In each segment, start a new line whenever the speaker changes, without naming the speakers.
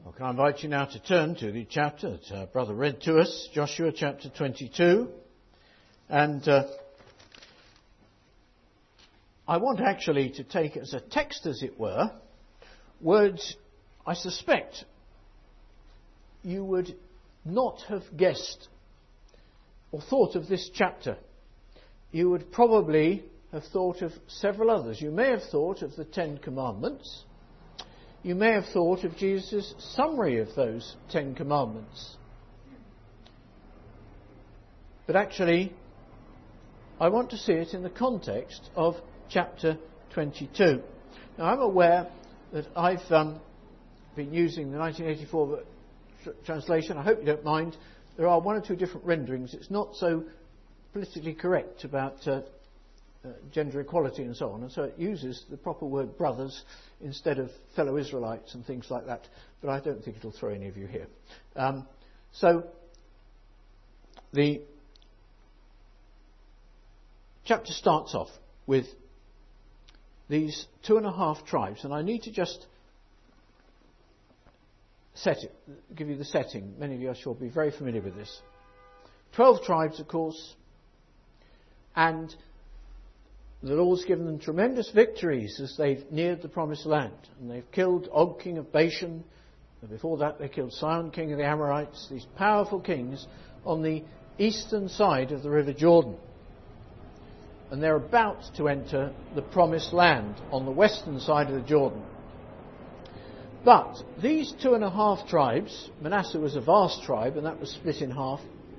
Well, can I invite you now to turn to the chapter that Brother read to us, Joshua chapter 22. And I want actually to take as a text, as it were, words I suspect you would not have guessed or thought of this chapter. You would probably have thought of several others. You may have thought of the Ten Commandments. You may have thought of Jesus' summary of those Ten Commandments. But actually, I want to see it in the context of chapter 22. Now, I'm aware that I've been using the 1984 translation. I hope you don't mind. There are one or two different renderings. It's not so politically correct about gender equality and so on, and so it uses the proper word brothers instead of fellow Israelites and things like that, but I don't think it'll throw any of you here. So the chapter starts off with these 2.5 tribes, and I need to just give you the setting. Many of you, I'm sure, will be very familiar with this. 12 tribes, of course, and the Lord's given them tremendous victories as they've neared the Promised Land. And they've killed Og, king of Bashan. And before that, they killed Sihon, king of the Amorites. These powerful kings on the eastern side of the River Jordan. And they're about to enter the Promised Land on the western side of the Jordan. But these 2.5 tribes, Manasseh was a vast tribe, and that was split in half.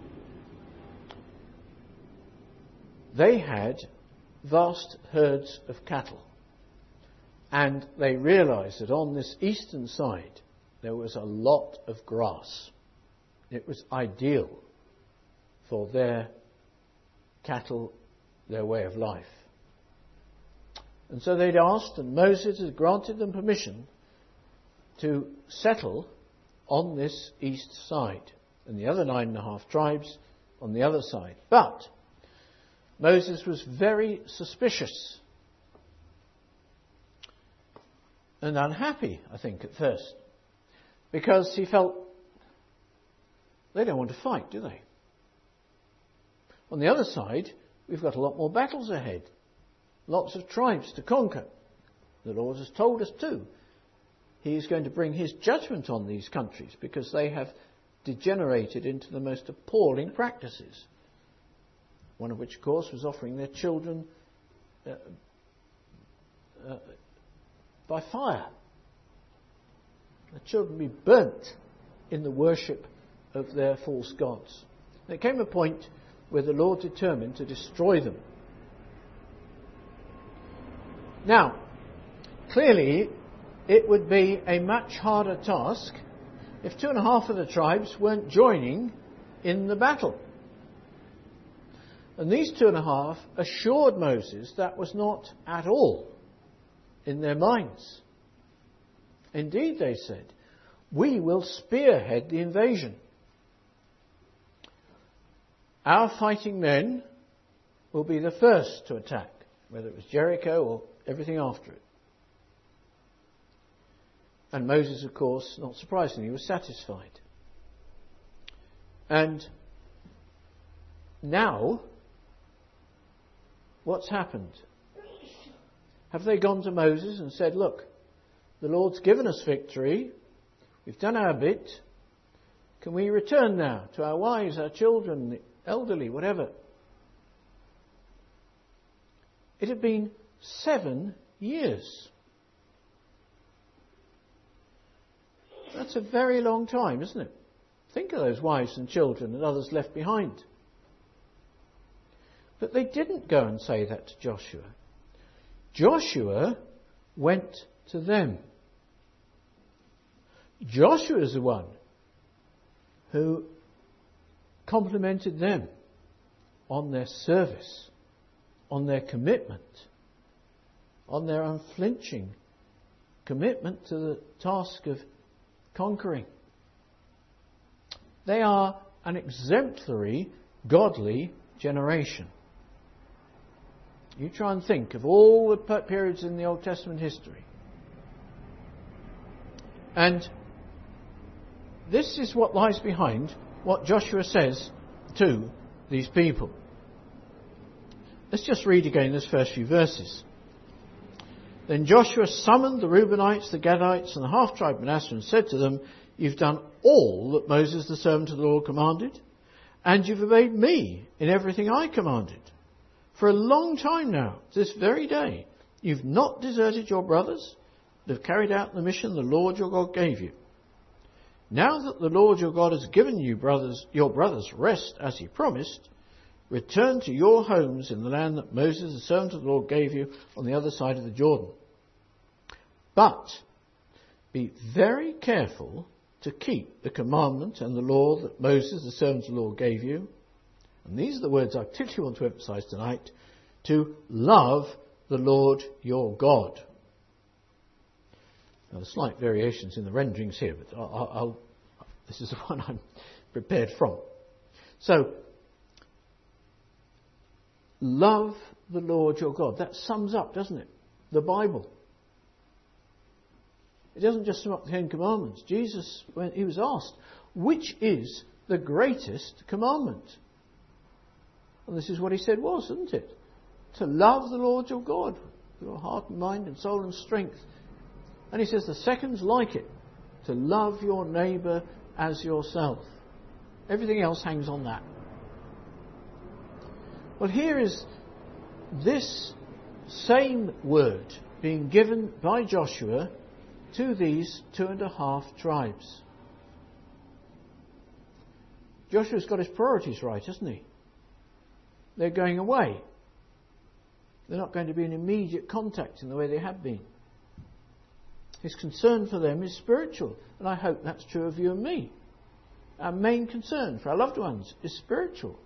They had vast herds of cattle, and they realized that on this eastern side there was a lot of grass. It was ideal for their cattle, their way of life. And so they'd asked, and Moses had granted them permission to settle on this east side, and the other 9.5 tribes on the other side. But Moses was very suspicious and unhappy, I think, at first, because he felt they don't want to fight, do they? On the other side, we've got a lot more battles ahead, lots of tribes to conquer. The Lord has told us too. He is going to bring his judgment on these countries because they have degenerated into the most appalling practices. One of which, of course, was offering their children by fire. The children be burnt in the worship of their false gods. There came a point where the Lord determined to destroy them. Now, clearly, it would be a much harder task if 2.5 of the tribes weren't joining in the battle. And these 2.5 assured Moses that was not at all in their minds. Indeed, they said, we will spearhead the invasion. Our fighting men will be the first to attack, whether it was Jericho or everything after it. And Moses, of course, not surprisingly, was satisfied. And now, what's happened? Have they gone to Moses and said, look, the Lord's given us victory, we've done our bit, can we return now to our wives, our children, the elderly, whatever? It had been 7 years. That's a very long time, isn't it? Think of those wives and children and others left behind. But they didn't go and say that to Joshua. Joshua went to them. Joshua is the one who complimented them on their service, on their commitment, on their unflinching commitment to the task of conquering. They are an exemplary, godly generation. You try and think of all the periods in the Old Testament history. And this is what lies behind what Joshua says to these people. Let's just read again those first few verses. Then Joshua summoned the Reubenites, the Gadites, and the half-tribe Manasseh and said to them, "You've done all that Moses the servant of the Lord commanded, and you've obeyed me in everything I commanded. For a long time now, to this very day, you've not deserted your brothers, but have carried out the mission the Lord your God gave you. Now that the Lord your God has given you your brothers rest as he promised, return to your homes in the land that Moses the servant of the Lord gave you on the other side of the Jordan. But be very careful to keep the commandment and the law that Moses the servant of the Lord gave you." And these are the words I particularly want to emphasize tonight: to love the Lord your God. Now, there's slight variations in the renderings here, but this is the one I'm prepared from. So, love the Lord your God. That sums up, doesn't it, the Bible. It doesn't just sum up the Ten Commandments. Jesus, when he was asked, which is the greatest commandment? And this is what he said was, isn't it? To love the Lord your God with your heart and mind and soul and strength. And he says the second's like it, to love your neighbour as yourself. Everything else hangs on that. Well, here is this same word being given by Joshua to these 2.5 tribes. Joshua's got his priorities right, hasn't he? They're going away. They're not going to be in immediate contact in the way they have been. His concern for them is spiritual, and I hope that's true of you and me. Our main concern for our loved ones is spiritual.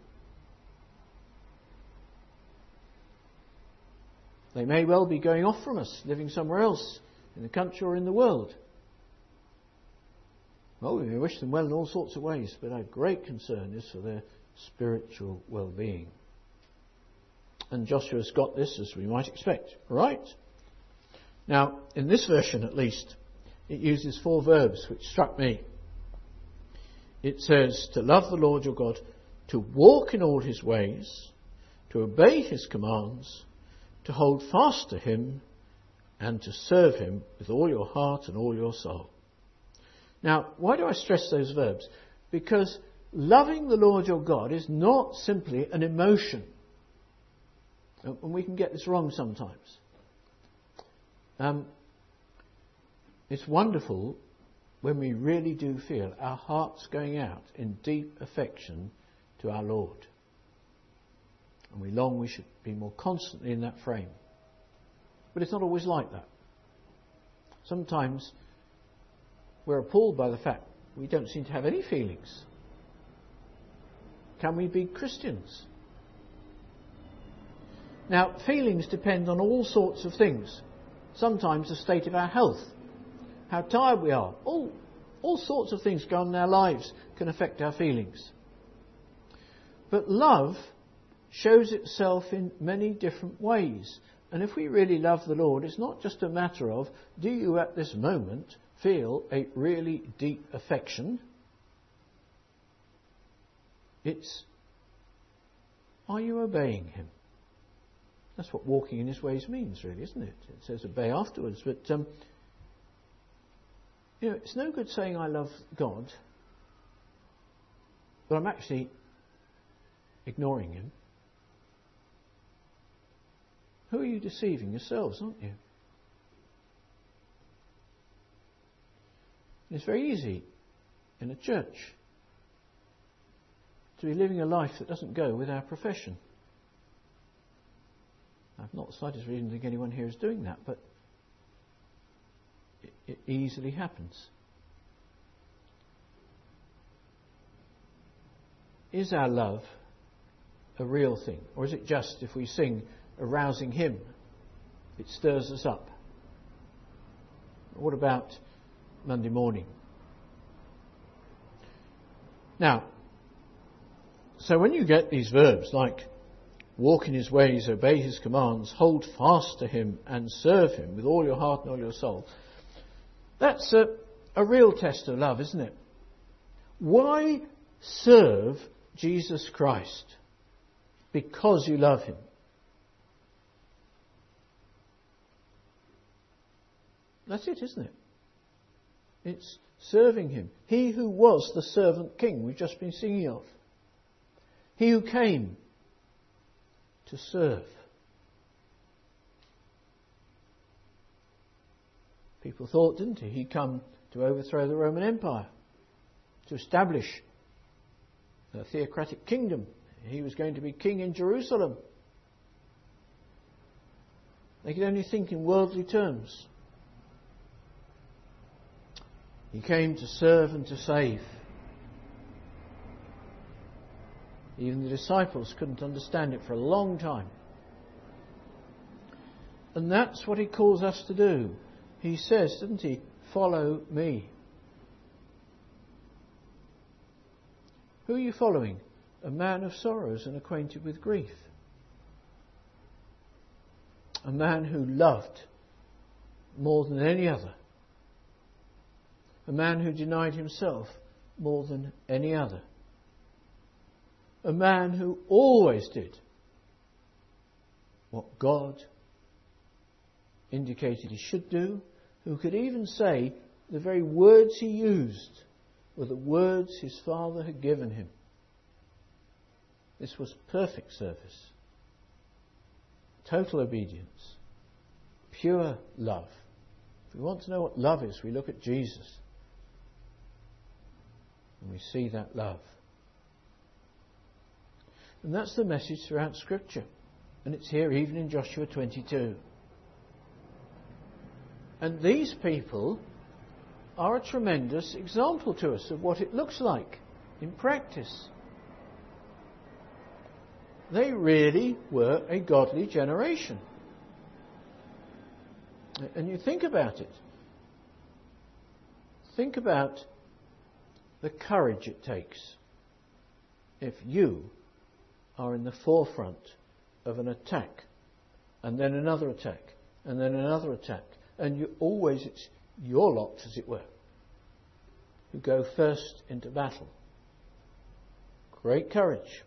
They may well be going off from us, living somewhere else, in the country or in the world. Well, we may wish them well in all sorts of ways, but our great concern is for their spiritual well-being. And Joshua's got this, as we might expect. Right? Now, in this version at least, it uses 4 verbs, which struck me. It says, to love the Lord your God, to walk in all his ways, to obey his commands, to hold fast to him, and to serve him with all your heart and all your soul. Now, why do I stress those verbs? Because loving the Lord your God is not simply an emotion. And we can get this wrong sometimes. It's wonderful when we really do feel our hearts going out in deep affection to our Lord. And we long we should be more constantly in that frame. But it's not always like that. Sometimes we're appalled by the fact we don't seem to have any feelings. Can we be Christians? Now, feelings depend on all sorts of things. Sometimes the state of our health, how tired we are, all sorts of things going on in our lives can affect our feelings. But love shows itself in many different ways. And if we really love the Lord, it's not just a matter of, do you at this moment feel a really deep affection? It's, are you obeying him? That's what walking in his ways means, really, isn't it? It says obey afterwards. But, it's no good saying I love God, but I'm actually ignoring him. Who are you deceiving? Yourselves, aren't you? It's very easy in a church to be living a life that doesn't go with our profession. I've not the slightest reason to think anyone here is doing that, but it easily happens. Is our love a real thing? Or is it just, if we sing a rousing hymn, it stirs us up? What about Monday morning? Now, so when you get these verbs like walk in his ways, obey his commands, hold fast to him and serve him with all your heart and all your soul, that's a real test of love, isn't it? Why serve Jesus Christ? Because you love him. That's it, isn't it? It's serving him. He who was the servant king we've just been singing of. He who came to serve. People thought, didn't he? He'd come to overthrow the Roman Empire, to establish a theocratic kingdom. He was going to be king in Jerusalem. They could only think in worldly terms. He came to serve and to save. Even the disciples couldn't understand it for a long time. And that's what he calls us to do. He says, doesn't he, follow me. Who are you following? A man of sorrows and acquainted with grief. A man who loved more than any other. A man who denied himself more than any other. A man who always did what God indicated he should do, who could even say the very words he used were the words his Father had given him. This was perfect service, total obedience, pure love. If we want to know what love is, we look at Jesus and we see that love. And that's the message throughout Scripture. And it's here even in Joshua 22. And these people are a tremendous example to us of what it looks like in practice. They really were a godly generation. And you think about it. Think about the courage it takes if you are in the forefront of an attack, and then another attack, and then another attack. And it's your lot, as it were, who go first into battle. Great courage.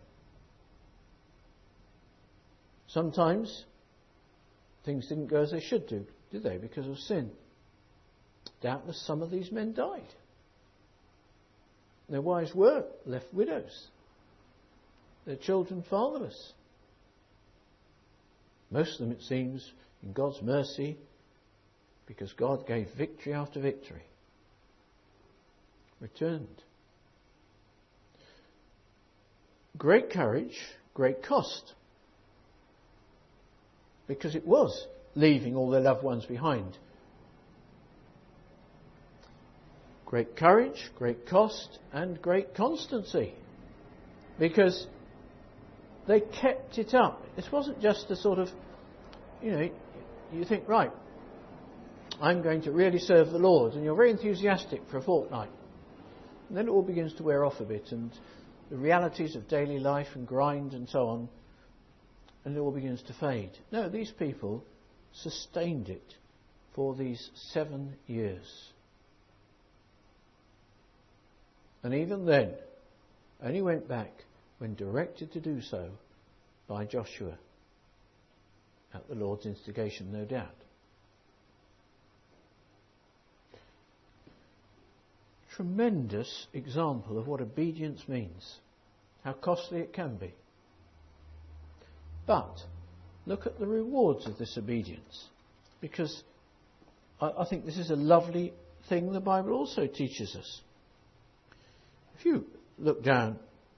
Sometimes things didn't go as they should do, did they, because of sin? Doubtless some of these men died. Their wives were left widows. Their children fatherless. Most of them, it seems, in God's mercy, because God gave victory after victory, returned. Great courage, great cost. Because it was leaving all their loved ones behind. Great courage, great cost, and great constancy. Because they kept it up. This wasn't just a sort of, you think, right, I'm going to really serve the Lord, and you're very enthusiastic for a fortnight. And then it all begins to wear off a bit, and the realities of daily life and grind and so on, and it all begins to fade. No, these people sustained it for these 7 years. And even then, only went back when directed to do so by Joshua, at the Lord's instigation, no doubt. Tremendous example of what obedience means, how costly it can be. But look at the rewards of this obedience, because I think this is a lovely thing the Bible also teaches us. If you look down,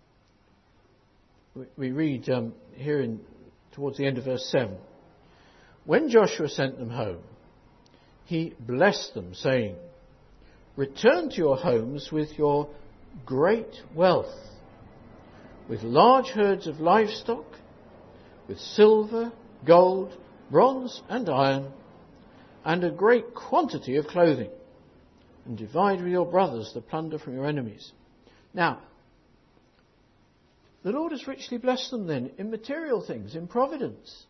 we read here towards the end of verse 7. When Joshua sent them home, he blessed them, saying, "Return to your homes with your great wealth, with large herds of livestock, with silver, gold, bronze and iron, and a great quantity of clothing, and divide with your brothers the plunder from your enemies." Now, the Lord has richly blessed them then in material things, in providence.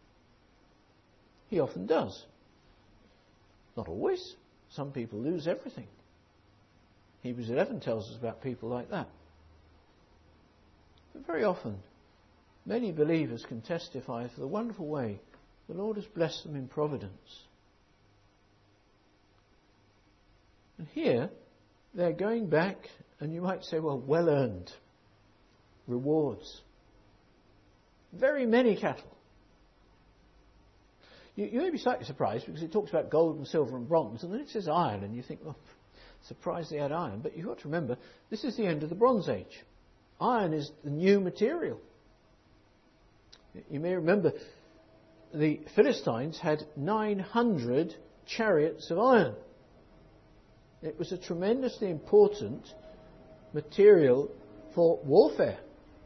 He often does. Not always. Some people lose everything. Hebrews 11 tells us about people like that. But very often, many believers can testify for the wonderful way the Lord has blessed them in providence. And here, they're going back, and you might say, well earned rewards. Very many cattle. You may be slightly surprised because it talks about gold and silver and bronze, and then it says iron, and you think, surprised they had iron. But you've got to remember, this is the end of the Bronze Age. Iron is the new material. You may remember the Philistines had 900 chariots of iron. It was a tremendously important material for warfare.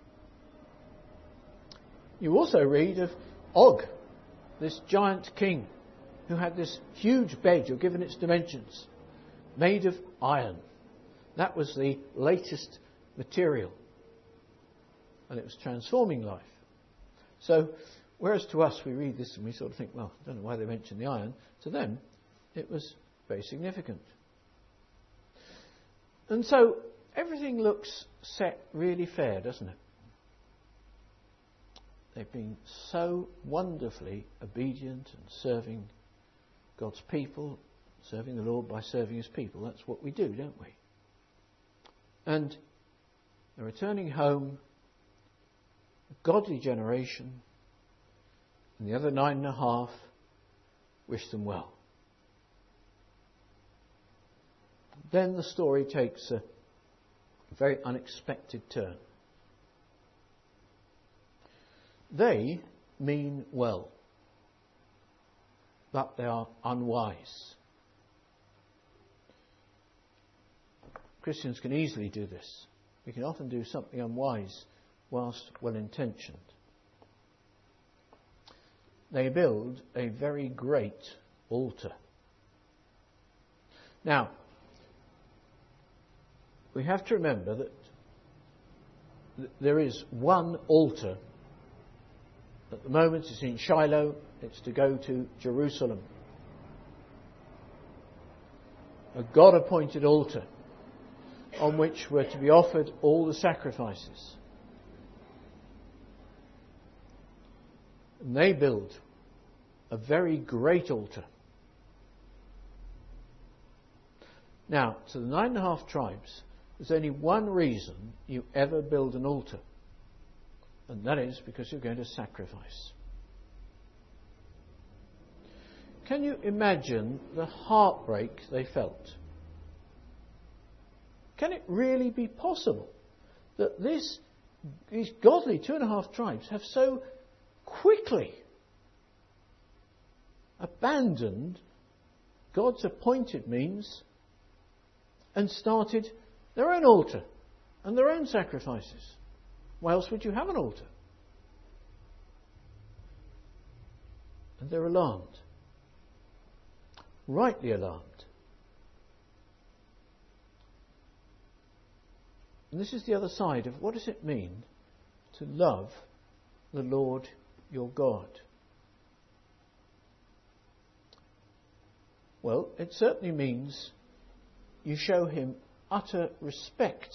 You also read of Og, this giant king, who had this huge bed, you're given its dimensions, made of iron. That was the latest material. And it was transforming life. So, whereas to us we read this and we sort of think, I don't know why they mention the iron. To them, it was very significant. And so, everything looks set really fair, doesn't it? They've been so wonderfully obedient and serving God's people, serving the Lord by serving His people. That's what we do, don't we? And they're returning home, a godly generation, and the other 9.5 wish them well. Then the story takes a very unexpected turn. They mean well, but they are unwise. Christians can easily do this. We can often do something unwise whilst well-intentioned. They build a very great altar. Now, we have to remember that there is one altar. At the moment it's in Shiloh, it's to go to Jerusalem. A God-appointed altar on which were to be offered all the sacrifices. And they build a very great altar. Now, to the 9.5 tribes, there's only one reason you ever build an altar. And that is because you're going to sacrifice. Can you imagine the heartbreak they felt? Can it really be possible that these godly 2.5 tribes have so quickly abandoned God's appointed means and started their own altar and their own sacrifices? Why else would you have an altar? And they're alarmed. Rightly alarmed. And this is the other side of what does it mean to love the Lord your God? Well, it certainly means you show Him utter respect.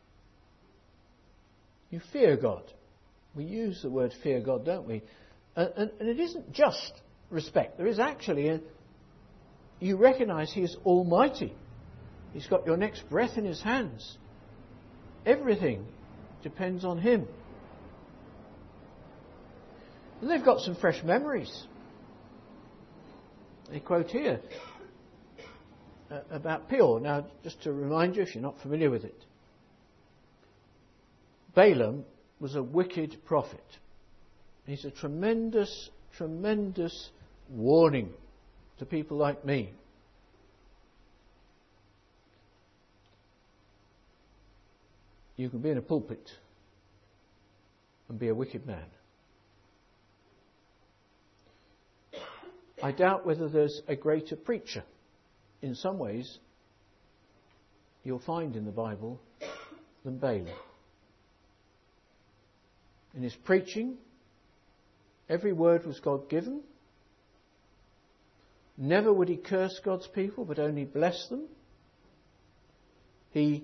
You fear God. We use the word fear God, don't we? And it isn't just respect. There is actually you recognise He is almighty. He's got your next breath in His hands. Everything depends on Him. And they've got some fresh memories. They quote here about Peor. Now, just to remind you, if you're not familiar with it, Balaam was a wicked prophet. He's a tremendous, tremendous warning to people like me. You can be in a pulpit and be a wicked man. I doubt whether there's a greater preacher. In some ways, you'll find in the Bible than Balaam. In his preaching, every word was God-given. Never would he curse God's people, but only bless them. He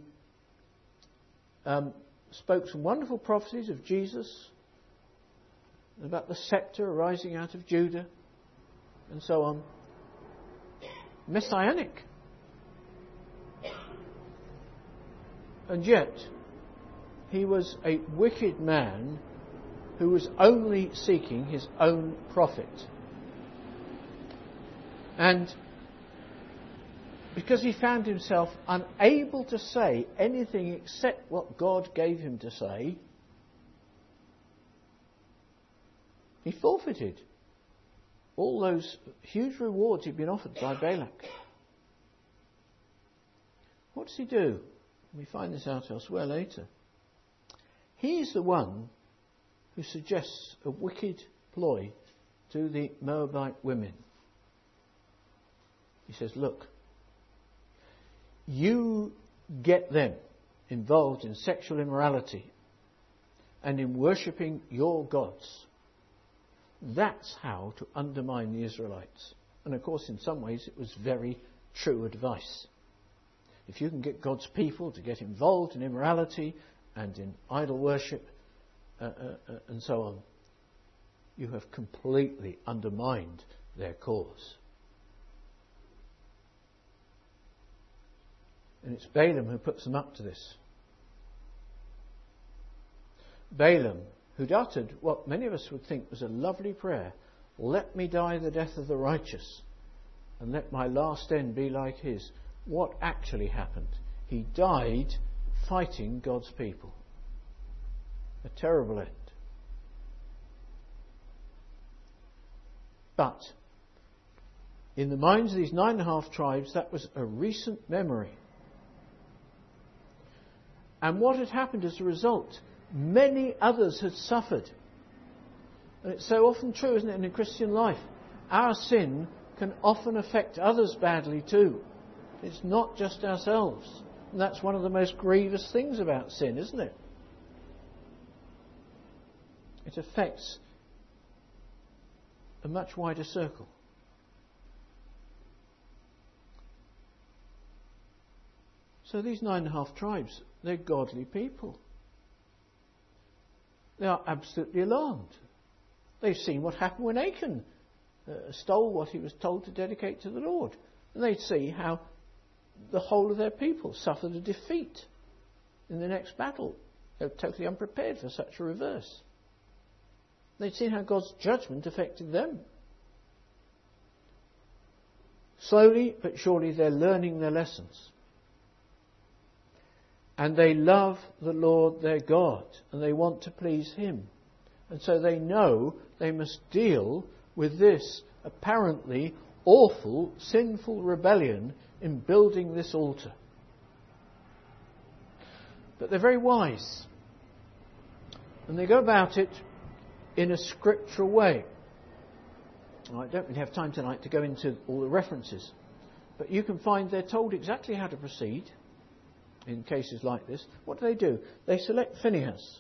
spoke some wonderful prophecies of Jesus, about the scepter arising out of Judah, and so on. Messianic. And yet, he was a wicked man who was only seeking his own profit. And because he found himself unable to say anything except what God gave him to say, he forfeited all those huge rewards he'd been offered by Balak. What does he do? We find this out elsewhere later. He's the one who suggests a wicked ploy to the Moabite women. He says, look, you get them involved in sexual immorality and in worshipping your gods. That's how to undermine the Israelites. And of course, in some ways, it was very true advice. If you can get God's people to get involved in immorality and in idol worship and so on, you have completely undermined their cause. And it's Balaam who puts them up to this. Balaam, who'd uttered what many of us would think was a lovely prayer, let me die the death of the righteous, and let my last end be like his. What actually happened? He died fighting God's people. A terrible end. But in the minds of these 9.5 tribes, that was a recent memory. And what had happened as a result? Many others had suffered. And it's so often true, isn't it, in a Christian life? Our sin can often affect others badly too. It's not just ourselves. And that's one of the most grievous things about sin, isn't it? It affects a much wider circle. So these 9.5 tribes, they're godly people. They are absolutely alarmed. They've seen what happened when Achan stole what he was told to dedicate to the Lord. And they see how the whole of their people suffered a defeat in the next battle. They were totally unprepared for such a reverse. They'd seen how God's judgment affected them. Slowly but surely they're learning their lessons. And they love the Lord their God, and they want to please Him. And so they know they must deal with this apparently awful, sinful rebellion in building this altar. But they're very wise. And they go about it in a scriptural way. I don't really have time tonight to go into all the references. But you can find they're told exactly how to proceed in cases like this. What do? They select Phinehas.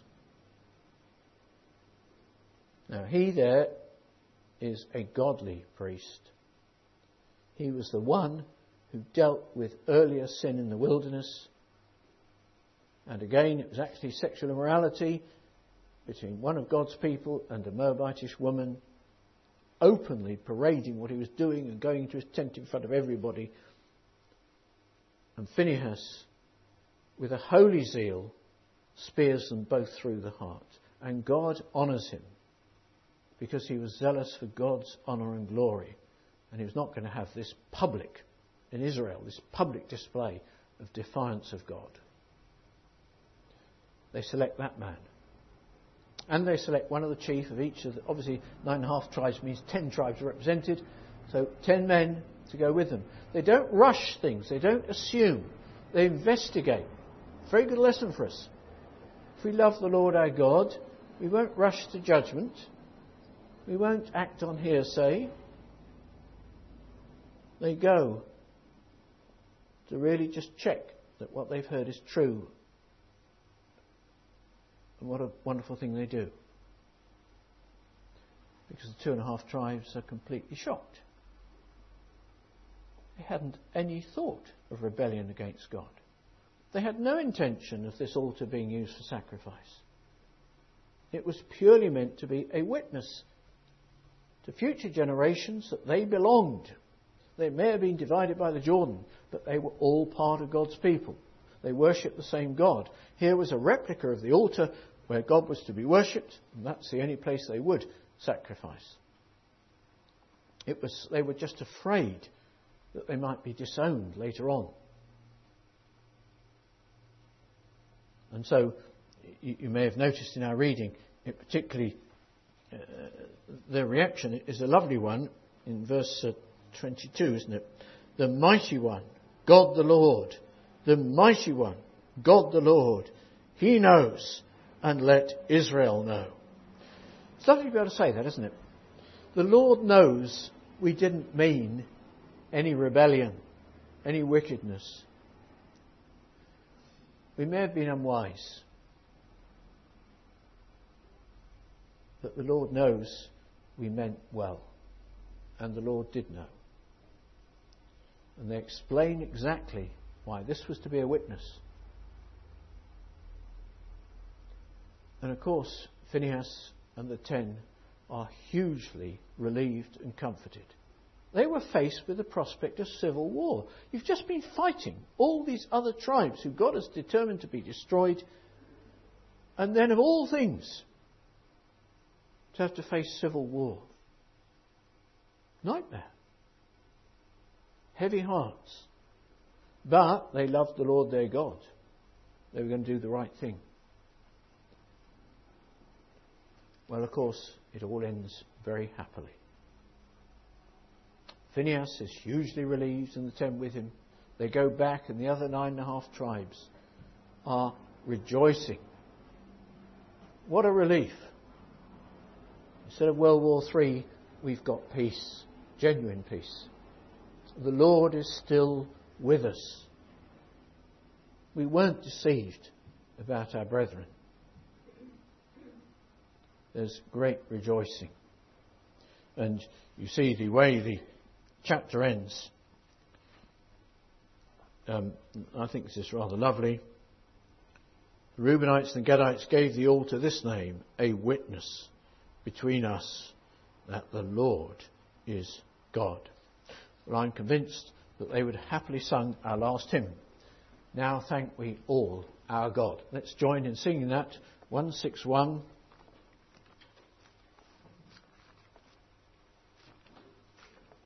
Now, he there is a godly priest. He was the one who dealt with earlier sin in the wilderness. And again, it was actually sexual immorality between one of God's people and a Moabitish woman, openly parading what he was doing and going to his tent in front of everybody. And Phinehas, with a holy zeal, spears them both through the heart. And God honours him because he was zealous for God's honour and glory. And he was not going to have this public, in Israel, this public display of defiance of God. They select that man. And they select one of the chief of each of the, obviously 9.5 tribes means 10 tribes are represented, so 10 men to go with them. They don't rush things, they don't assume, they investigate. Very good lesson for us. If we love the Lord our God, we won't rush to judgment, we won't act on hearsay. They go to really just check that what they've heard is true. And what a wonderful thing they do. Because the 2.5 tribes are completely shocked. They hadn't any thought of rebellion against God. They had no intention of this altar being used for sacrifice. It was purely meant to be a witness to future generations that they belonged. They may have been divided by the Jordan, but they were all part of God's people. They worshipped the same God. Here was a replica of the altar where God was to be worshipped, and that's the only place they would sacrifice. They were just afraid that they might be disowned later on. And so, you may have noticed in our reading, particularly their reaction is a lovely one in verse 22, isn't it? The mighty one, God the Lord. The mighty one, God the Lord. He knows, and let Israel know. It's lovely to be able to say that, isn't it? The Lord knows we didn't mean any rebellion, any wickedness. We may have been unwise. But the Lord knows we meant well. And the Lord did know. And they explain exactly why this was to be a witness. And of course, Phinehas and the 10 are hugely relieved and comforted. They were faced with the prospect of civil war. You've just been fighting all these other tribes who God has determined to be destroyed. And then of all things, to have to face civil war. Nightmare. Heavy hearts. But they loved the Lord their God. They were going to do the right thing. Well, of course, it all ends very happily. Phinehas is hugely relieved and the 10 with him. They go back and the other 9.5 tribes are rejoicing. What a relief. Instead of World War III, we've got peace, genuine peace. The Lord is still with us. We weren't deceived about our brethren. There's great rejoicing. And you see the way the chapter ends. I think this is rather lovely. The Reubenites and Gadites gave the altar this name, a witness between us that the Lord is God. Well, I'm convinced that they would have happily sung our last hymn. Now thank we all our God. Let's join in singing that. 161.